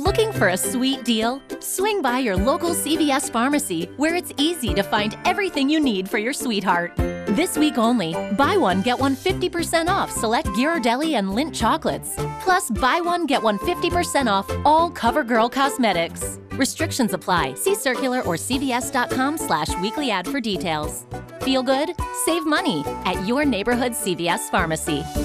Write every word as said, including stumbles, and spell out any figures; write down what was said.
Looking for a sweet deal? Swing by your local C V S pharmacy, where it's easy to find everything you need for your sweetheart. This week only, buy one, get one fifty percent off select Ghirardelli and Lindt chocolates. Plus, buy one, get one fifty percent off all CoverGirl cosmetics. Restrictions apply. See circular or cvs.com slash weekly ad for details. Feel good? Save money at your neighborhood C V S pharmacy.